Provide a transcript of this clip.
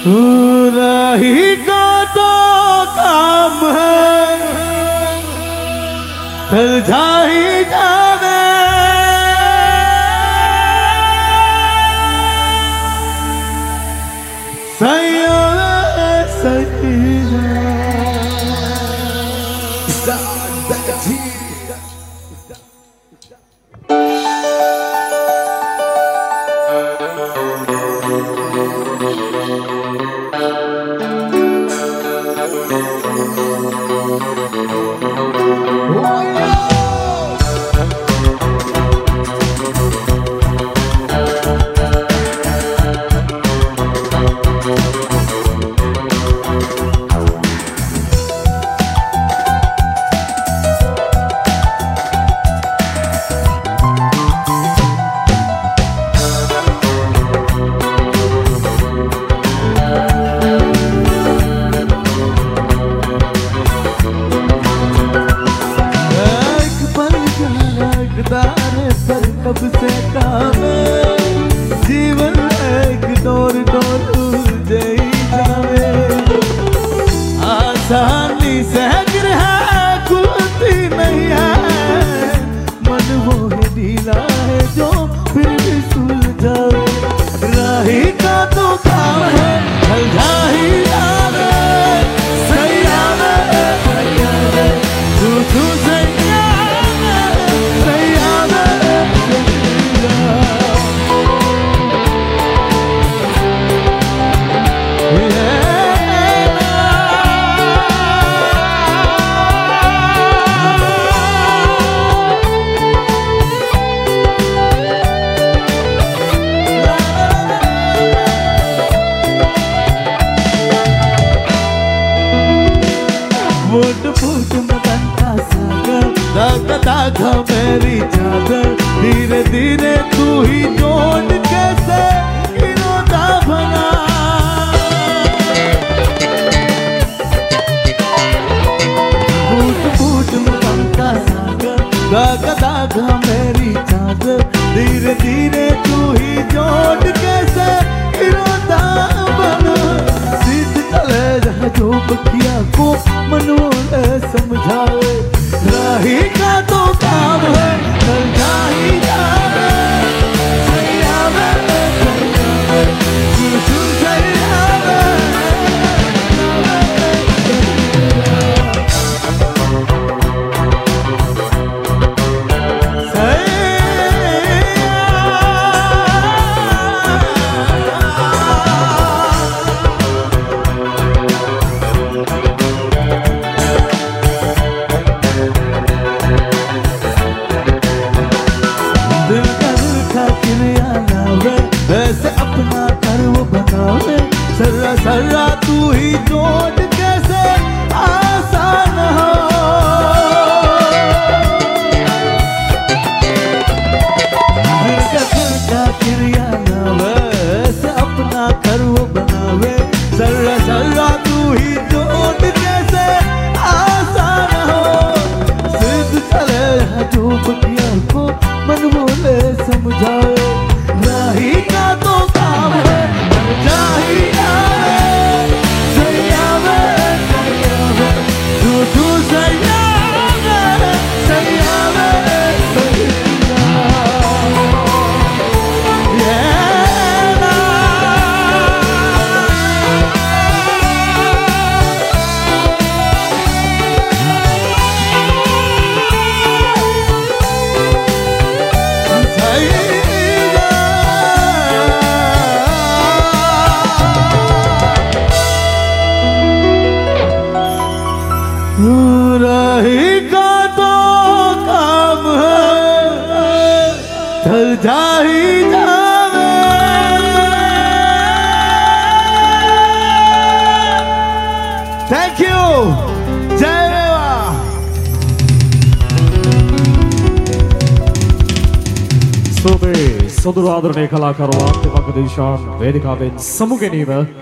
राही का तो काम है चल जा ही जावे सैया पर कब से काम जीवन एक डोर डोर जई जावे आसानी से गिर है खुलती नहीं है मन वो है ढीला है जो फिर भी सुलझावे राही का तो काम है चल जा ही जावे सैया में तू फूट फूट मदन का सागर दाग दाग मेरी चादर धीरे धीरे तू ही जोड़ कैसे इरोदा बना फूट फूट मदन का सागर दाग दाग मेरी चादर धीरे धीरे तू ही जोड़ कैसे इरोदा बना सीध चले जा जो बकिया को मनोले समझाए राही का तो काम है चल जा ही जावे सैया वैसे अपना कर वो बनावे सर्रा सर्रा तू ही जोड़ कैसे आसान हो का क्रिया ना वैसे अपना कर वो बनावे सर्रा सर्रा तू ही जोड़ कैसे आसान हो सिद्ध चले जो बकिया को मन बोले समझाए राही का तो काम है जा ही जावे सैया में तू सैया राही का तो काम है चल जा ही जावे थैंक यू जय रेवा සුබේ සොදුරු ආදරණීය කලාකරුවා දෙමඟ දේශාන් වේදිකාවෙන් සමුගෙනීම